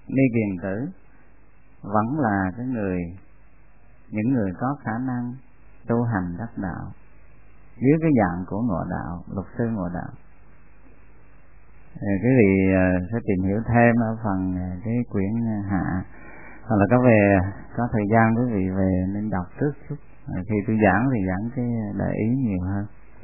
Ni Kiền Tử vẫn là những người có khả năng tu hành đắc đạo dưới cái dạng của ngộ đạo, luật sư ngộ đạo. Quý vị sẽ tìm hiểu thêm ở phần cái quyển hạ, hoặc là có thời gian quý vị về nên đọc trước chút. Khi tôi giảng thì giảng cái để ý nhiều hơn.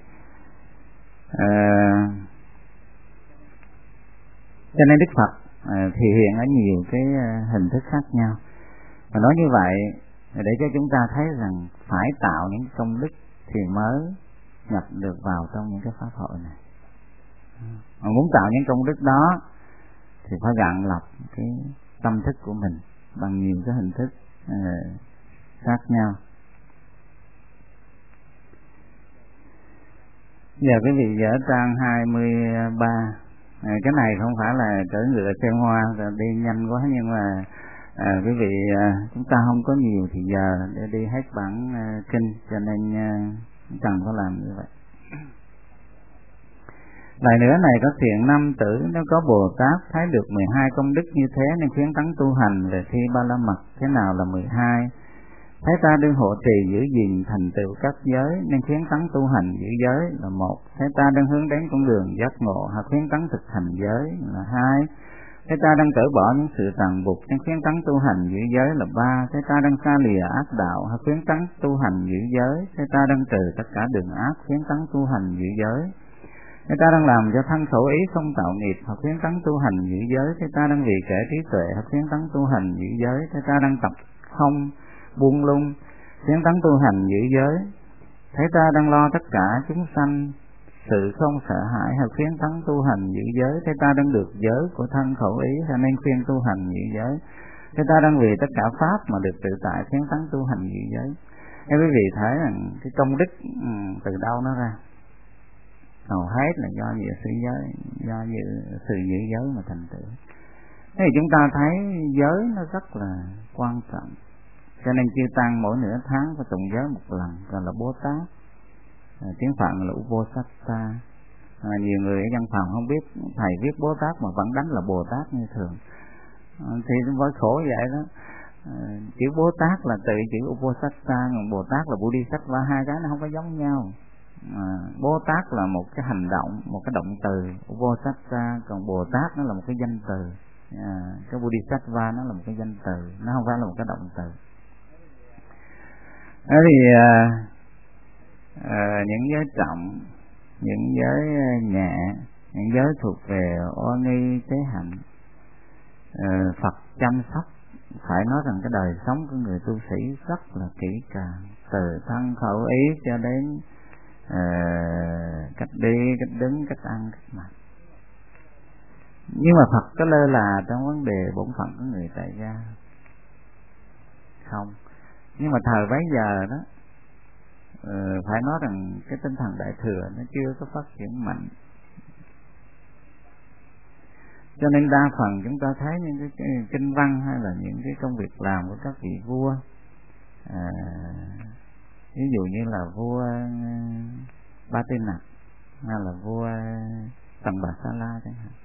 Cho nên Đức Phật thì hiện ở nhiều cái hình thức khác nhau. Và nói như vậy để cho chúng ta thấy rằng phải tạo những công đức thì mới nhập được vào trong những cái pháp hội này. Mà muốn tạo những công đức đó thì phải gạn lọc cái tâm thức của mình bằng nhiều cái hình thức khác nhau. Giờ quý vị dở trang 23. Cái này không phải là cỡ ngựa xem hoa đi nhanh quá, nhưng mà quý vị chúng ta không có nhiều thì giờ để đi hết bản kinh, cho nên cần phải làm như vậy. Lại nữa này, có thiện nam tử nếu có Bồ Tát thấy được 12 công đức như thế nên khuyến tấn tu hành về thi Ba La Mật. Thế nào là 12? Thấy ta đương hộ trì giữ gìn thành tựu các giới nên khuyến tấn tu hành giữ giới là 1. Thấy ta đang hướng đến con đường giác ngộ hoặc khuyến tấn thực hành giới là 2. Thấy ta đang cởi bỏ những sự ràng buộc nên khuyến tấn tu hành giữ giới là 3. Thấy ta đang xa lìa ác đạo hoặc khuyến tấn tu hành giữ giới. Thấy ta đang trừ tất cả đường ác khuyến tấn tu hành giữ giới. Thấy ta đang làm cho thân khẩu ý không tạo nghiệp hoặc khuyến tấn tu hành giữ giới. Thấy ta đang vì kẻ trí tuệ hoặc khuyến tấn tu hành giữ giới. Thấy ta đang tập không buông lung khuyến tấn tu hành giữ giới. Thấy ta đang lo tất cả chúng sanh sự không sợ hãi hoặc khuyến tấn tu hành giữ giới. Thấy ta đang được giới của thân khẩu ý cho nên khuyên tu hành giữ giới. Thấy ta đang vì tất cả pháp mà được tự tại khuyến tấn tu hành giữ giới. Thế quý vị thấy rằng cái công đức từ đâu nó ra? Hầu hết là do nhiều sự giữ giới mà thành tựu. Thế thì chúng ta thấy giới nó rất là quan trọng. Cho nên chư tăng mỗi nửa tháng phải tụng giới một lần, gọi là Bồ Tát. Tiếng Phạn là Uposatha. Nhiều người ở văn phòng không biết thầy viết Bồ Tát mà vẫn đánh là Bồ Tát như thường. Thì mới khổ vậy đó. Chữ Bồ Tát là từ chữ Uposatha, còn Bồ Tát là Bodhisattva, hai cái nó không có giống nhau. Bồ Tát là một cái hành động, một cái động từ, Uposatha, còn Bồ Tát nó là một cái danh từ. Cái Bodhisattva nó là một cái danh từ, nó không phải là một cái động từ. Thế thì những giới trọng, những giới nhẹ, những giới thuộc về oai nghi tế hạnh, Phật chăm sóc. Phải nói rằng cái đời sống của người tu sĩ rất là kỹ càng, từ thân khẩu ý cho đến cách đi, cách đứng, cách ăn, cách mặc. Nhưng mà Phật có lơ là trong vấn đề bổn phận của người tại gia không? Nhưng mà thời bấy giờ đó, phải nói rằng cái tinh thần đại thừa nó chưa có phát triển mạnh. Cho nên đa phần chúng ta thấy những cái kinh văn hay là những cái công việc làm của các vị vua, ví dụ như là vua Ba Tư Nặc hay là vua Tần Bà Sa La chẳng hạn,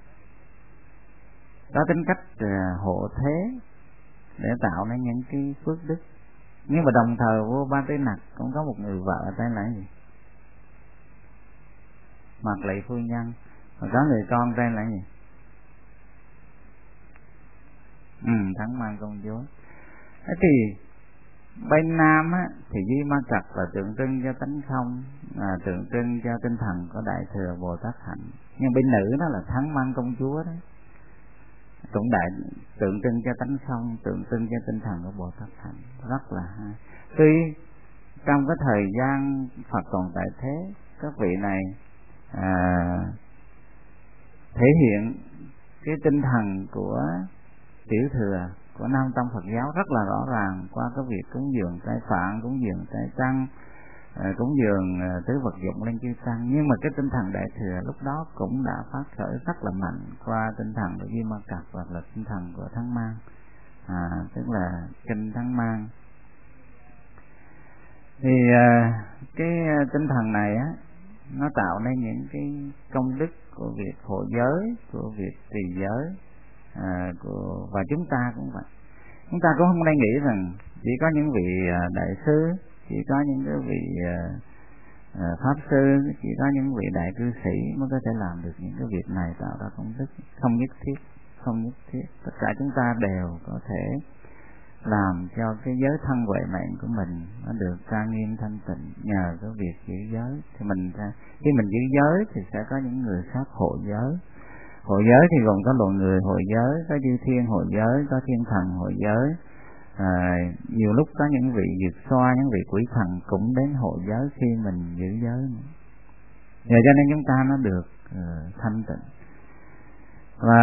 có tính cách hộ thế để tạo nên những cái phước đức. Nhưng mà đồng thời vua Ba Tư Nặc cũng có một người vợ tên là gì? Mạc Lệ Phu Nhân, và có người con tên là gì? Thắng Man Công Chúa. Thế thì bên nam á, thì Di Ma Cật là tượng trưng cho tánh không, tượng trưng cho tinh thần của Đại Thừa Bồ Tát Hạnh. Nhưng bên nữ đó là Thắng Man Công Chúa đó, cũng tượng trưng cho tánh không, tượng trưng cho tinh thần của Bồ Tát Hạnh. Rất là hay. Tuy trong cái thời gian Phật còn tại thế, các vị này thể hiện cái tinh thần của tiểu thừa của Nam Tông Phật giáo rất là rõ ràng qua cái việc cúng dường trai Phạn, cúng dường trai Tăng, cúng dường tứ vật dụng lên chư tăng. Nhưng mà cái tinh thần đại thừa lúc đó cũng đã phát khởi rất là mạnh qua tinh thần của Di Ma Cật hoặc là tinh thần của Thắng Man, tức là kinh Thắng Man. Thì cái tinh thần này á, nó tạo nên những cái công đức của việc hộ giới, của việc trì giới, và chúng ta cũng vậy. Chúng ta cũng không nên nghĩ rằng chỉ có những vị đại sứ, chỉ có những cái vị pháp sư, chỉ có những vị đại cư sĩ mới có thể làm được những cái việc này, tạo ra công đức. Không nhất thiết. Tất cả chúng ta đều có thể làm cho cái giới thân huệ mạng của mình nó được trang nghiêm thanh tịnh nhờ cái việc giữ giới. Thì khi mình giữ giới thì sẽ có những người khác hộ giới. Hộ giới thì gồm có loài người hộ giới, có chư thiên hộ giới, có thiên thần hộ giới. Nhiều lúc có những vị vượt xoa, những vị quỷ thần cũng đến hộ giới khi mình giữ giới. Nhờ cho nên chúng ta nó được thanh tịnh. Và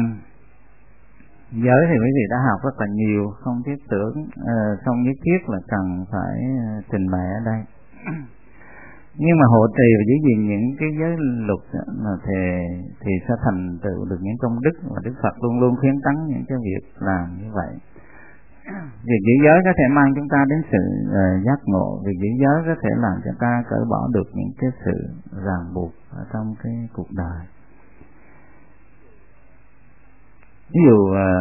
giới thì quý vị đã học rất là nhiều, không thiết tưởng, không nhất thiết là cần phải trình bày ở đây. Nhưng mà hộ trì và giữ gìn những cái giới luật thì sẽ thành tựu được những công đức, và Đức Phật luôn luôn khuyến tấn những cái việc làm như vậy. Việc giữ giới có thể mang chúng ta đến sự giác ngộ. Việc giữ giới có thể làm cho ta cởi bỏ được những cái sự ràng buộc ở trong cái cuộc đời. Ví dụ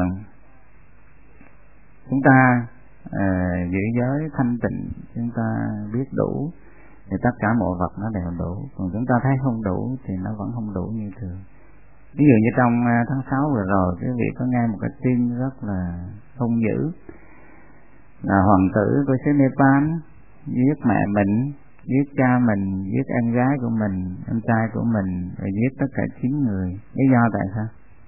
chúng ta giữ giới thanh tịnh, chúng ta biết đủ thì tất cả mọi vật nó đều đủ. Còn chúng ta thấy không đủ thì nó vẫn không đủ như thường. Ví dụ như trong tháng 6 vừa rồi, quý vị có nghe một cái tin rất là hung dữ, là hoàng tử của xứ Nepal giết mẹ mình, giết cha mình, giết em gái của mình, em trai của mình, rồi giết tất cả 9 người. Lý do tại sao?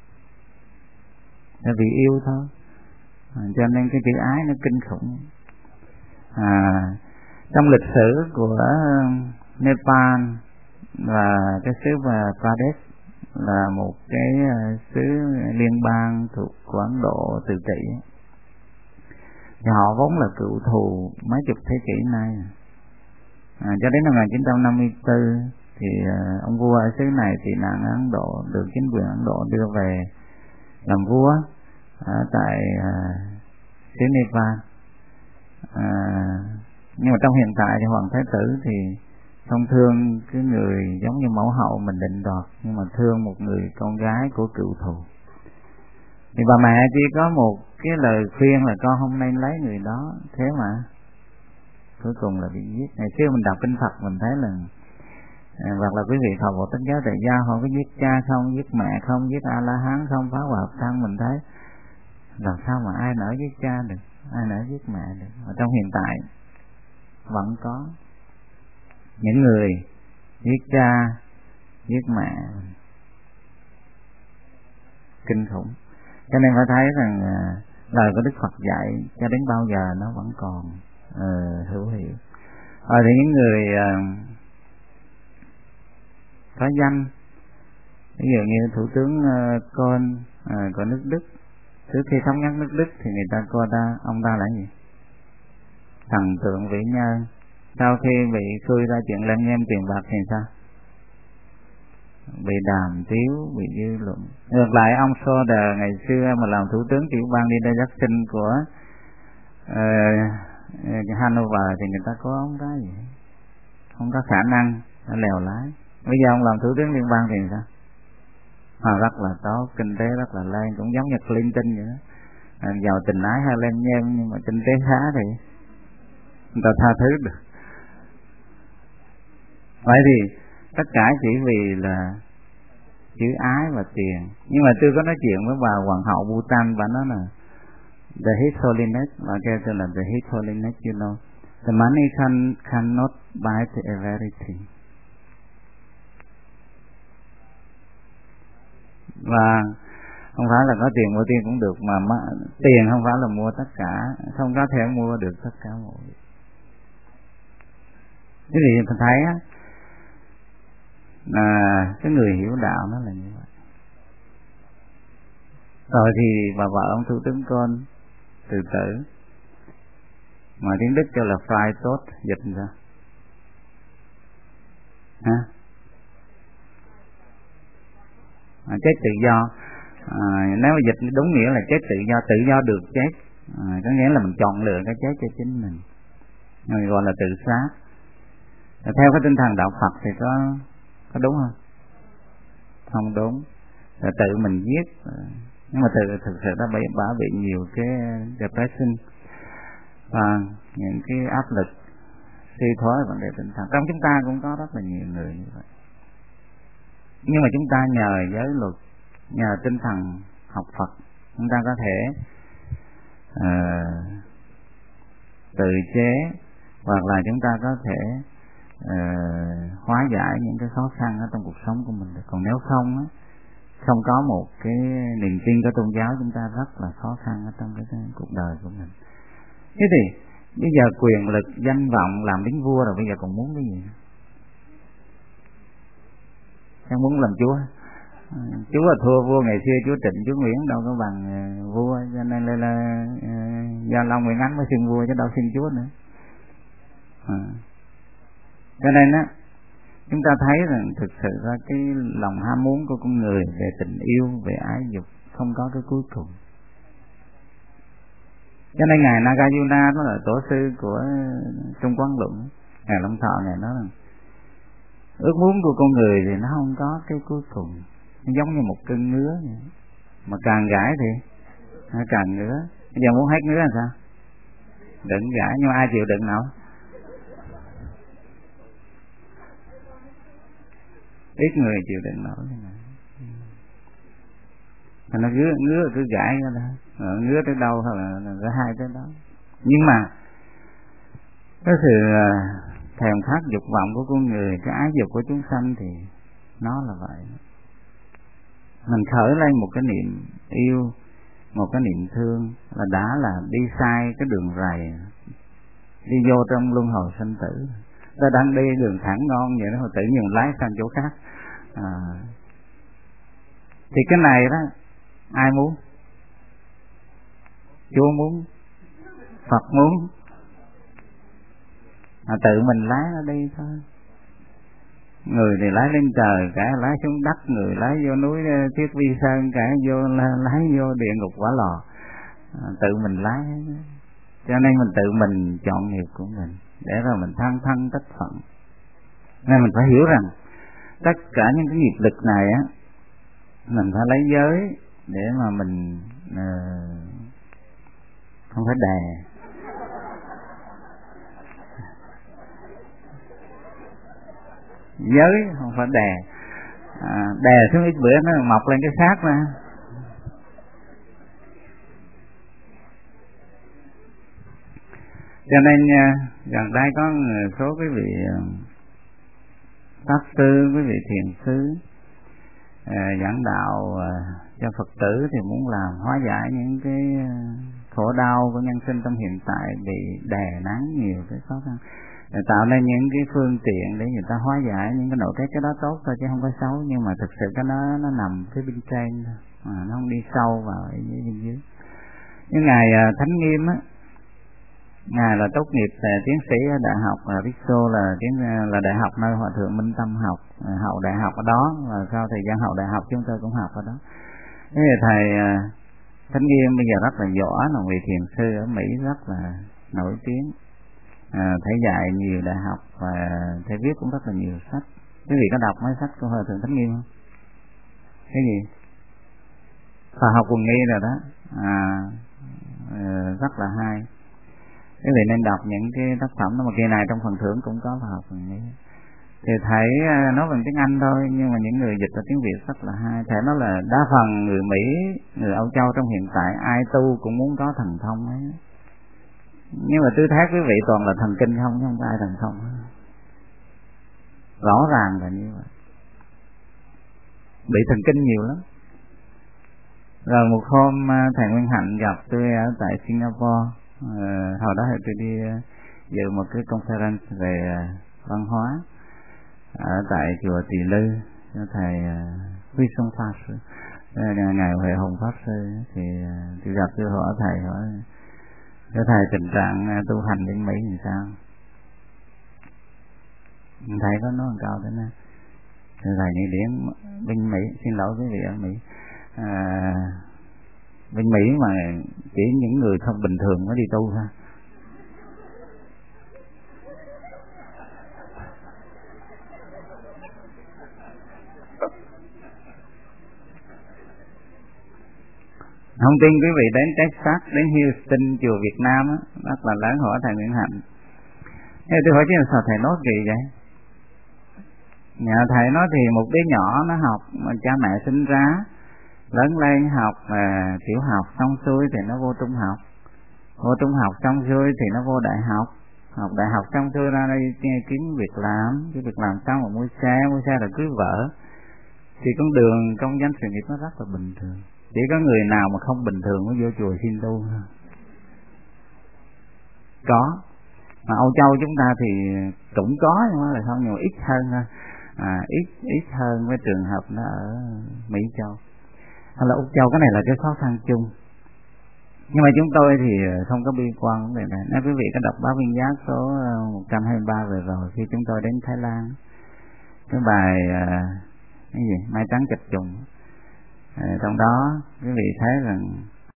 Là vì yêu thôi. Cho nên cái chữ ái nó kinh khủng. Trong lịch sử của Nepal và cái xứ Pradesh là một cái xứ liên bang thuộc của Ấn Độ tự trị, thì họ vốn là cựu thù mấy chục thế kỷ nay. Cho đến năm 1954 thì ông vua ở xứ này tị nạn ở Ấn Độ, được chính quyền Ấn Độ đưa về làm vua ở tại xứ Nepal. Nhưng mà trong hiện tại thì hoàng thái tử thì không thương cái người giống như mẫu hậu mình định đoạt, nhưng mà thương một người con gái của cựu thù. Thì bà mẹ chỉ có một cái lời khuyên là con không nên lấy người đó, thế mà cuối cùng là bị giết. Ngày xưa mình đọc kinh Phật mình thấy là hoặc là quý vị thọ bộ Tánh giáo tại gia, họ có giết cha không, giết mẹ không, giết A La Hán không, phá hoại hợp thân, mình thấy làm sao mà ai nỡ giết cha được, ai nỡ giết mẹ được. Ở trong hiện tại vẫn có những người giết cha, giết mẹ, kinh khủng. Cho nên phải thấy rằng lời của Đức Phật dạy cho đến bao giờ nó vẫn còn hữu hiệu. Thì những người có danh, ví dụ như thủ tướng Kohl của nước Đức, trước khi thống nhất nước Đức thì người ta coi ông ta là gì? Thần tượng vĩ nhân. Sau khi bị khui ra chuyện lem nhem tiền bạc thì sao? Bị đàm tiếu, bị dư luận. Ngược lại ông Söder ngày xưa mà làm thủ tướng tiểu bang Niedersachsen của Hanover thì người ta có ông đó gì? Không có khả năng, nó lèo lái. Bây giờ ông làm thủ tướng liên bang thì sao? Rất là tốt, kinh tế rất là lên, cũng giống như Clinton vậy đó. Giàu tình ái hay lem nhem nhưng mà kinh tế khá thì người ta tha thứ được. Vậy thì tất cả chỉ vì là chữ ái và tiền. Nhưng mà tôi có nói chuyện với bà hoàng hậu Bhutan, bà nói là the His Holiness, bà kêu tôi là the His Holiness, you know, the money cannot buy everything. Và không phải là có tiền mua tiền cũng được, mà tiền không phải là mua tất cả, không có thể mua được tất cả mọi việc. Cái gì mình thấy á, cái người hiểu đạo nó là như vậy. Rồi thì bà vợ ông thủ tướng Kohl tự tử, mà tiếng Đức kêu là Frei tốt, dịch ra chết tự do. Nếu mà dịch đúng nghĩa là chết tự do được chết, có nghĩa là mình chọn lựa cái chết cho chính mình, người gọi là tự sát. Theo cái tinh thần đạo Phật thì có đúng không? Không đúng. Rồi tự mình giết Nhưng mà thực sự đã bị nhiều cái depression và những cái áp lực suy thoái vấn đề tinh thần. Trong chúng ta cũng có rất là nhiều người như vậy. Nhưng mà chúng ta nhờ giới luật, nhờ tinh thần học Phật, chúng ta có thể tự chế, hoặc là chúng ta có thể hóa giải những cái khó khăn ở trong cuộc sống của mình được. Còn nếu không á, không có một cái niềm tin của tôn giáo, chúng ta rất là khó khăn ở trong cái cuộc đời của mình. Thế thì bây giờ quyền lực, danh vọng, làm đến vua rồi, bây giờ còn muốn cái gì? Em muốn làm chúa. Chúa là thua vua ngày xưa, chúa Trịnh, chúa Nguyễn đâu có bằng vua, cho nên là Gia Long, Nguyễn Ánh mới xưng vua chứ đâu xưng chúa nữa. Cho nên á, chúng ta thấy rằng thực sự ra cái lòng ham muốn của con người về tình yêu, về ái dục không có cái cuối cùng. Cho nên ngài Nagarjuna đó là tổ sư của Trung Quán Luận, ngài Long Thọ, ngài nói rằng ước muốn của con người thì nó không có cái cuối cùng, nó giống như một cơn ngứa vậy. Mà càng gãi thì nó càng ngứa. Bây giờ muốn hết ngứa là sao? Đừng gãi, nhưng mà ai chịu đựng nổi? Ít người chịu đựng nổi. Nó ngứa cứ gãi ra đó, ngứa tới đâu hoặc là tới hai tới đó. Nhưng mà cái sự thèm khát dục vọng của con người, cái ái dục của chúng sanh thì nó là vậy. Mình khởi lên một cái niệm yêu, một cái niệm thương là đã là đi sai cái đường rầy, đi vô trong luân hồi sinh tử. Ta đang đi đường thẳng ngon vậy đó, tự nhiên lái sang chỗ khác. Thì cái này đó ai muốn? Chúa muốn, Phật muốn, tự mình lái nó đi thôi. Người thì lái lên trời, cả lái xuống đất, người lái vô núi Thiết Vi Sơn, cả lái vô địa ngục quả lò. Tự mình lái. Cho nên mình tự mình chọn nghiệp của mình, để rồi mình thân tất phận. Nên mình phải hiểu rằng tất cả những cái nghiệp lực này á, mình phải lấy giới để mà mình không phải đè. Giới không phải đè. Đè xuống ít bữa nó mọc lên cái xác ra. Cho nên gần đây có số quý vị pháp sư, quý vị thiền sư giảng đạo cho Phật tử thì muốn làm hóa giải những cái khổ đau của nhân sinh trong hiện tại, bị đè nén nhiều cái khó khăn, để tạo nên những cái phương tiện để người ta hóa giải những cái nội cái đó tốt thôi chứ không có xấu. Nhưng mà thực sự cái nó nằm phía bên trên thôi, nó không đi sâu vào ở dưới. Như ngài Thánh Nghiêm á, ngài là tốt nghiệp tiến sĩ ở đại học Riso, là đại học nơi Hòa thượng Minh Tâm học, hậu đại học ở đó, và sau thời gian hậu đại học chúng tôi cũng học ở đó. Thế thì thầy Thánh Nghiêm bây giờ rất là giỏi, là vị thiền sư ở Mỹ rất là nổi tiếng. Thầy dạy nhiều đại học và thầy viết cũng rất là nhiều sách. Quý vị có đọc mấy sách của Hòa thượng Thánh Nghiêm không? Cái gì? Khoa học quần nghi rồi đó. Rất là hay. Quý vị nên đọc những cái tác phẩm đó, mà kỳ này trong phần thưởng cũng có khoa học quần nghi. Thì thầy nói bằng tiếng Anh thôi, nhưng mà những người dịch ra tiếng Việt rất là hay. Thầy nói là đa phần người Mỹ, người Âu Châu trong hiện tại ai tu cũng muốn có thần thông ấy. Nhưng mà tư thế quý vị toàn là thần kinh không, chứ không có ai thần thông. Rõ ràng là như vậy. Bị thần kinh nhiều lắm. Rồi một hôm thầy Nguyên Hạnh gặp tôi ở tại Singapore. Hồi đó tôi đi dự một cái conference về văn hóa ở tại chùa Tỳ Lư cho thầy Huy Sông Pháp Sư, ngài Huệ Hồng Pháp Sư. Thì tôi gặp, tôi hỏi thầy tình trạng tu hành bên Mỹ thì sao? Thầy có nói một câu thế này: thầy nghĩ đến bên Mỹ, xin lỗi quý vị ở Mỹ, bên Mỹ mà chỉ những người không bình thường mới đi tu thôi. Không tin quý vị đến Texas, đến Houston, chùa Việt Nam á, rất là lớn, hỏi thầy Nguyễn Hạnh. Thế tôi hỏi chứ sao thầy nói kỳ vậy? Nhà thầy nói thì một đứa nhỏ nó học mà cha mẹ sinh ra, lớn lên học tiểu học xong xuôi thì nó vô trung học, vô trung học xong xuôi thì nó vô đại học, học đại học xong xuôi ra đây kiếm việc làm, cái việc làm xong mà mua xe rồi cưới vợ. Thì con đường công danh sự nghiệp nó rất là bình thường. Chỉ có người nào mà không bình thường mới vô chùa xin tu thôi. Có. Mà Âu Châu chúng ta thì cũng có nhưng mà là không, nhiều ít hơn thôi. Ít hơn với trường hợp nó ở Mỹ Châu. Hay là Úc Châu, cái này là cái khó khăn chung. Nhưng mà chúng tôi thì không có bi quan vấn đề này. Nếu quý vị có đọc báo Viên Giác số 123 về rồi, khi chúng tôi đến Thái Lan, cái bài cái gì Mai Trắng Chập Trùng, trong đó quý vị thấy rằng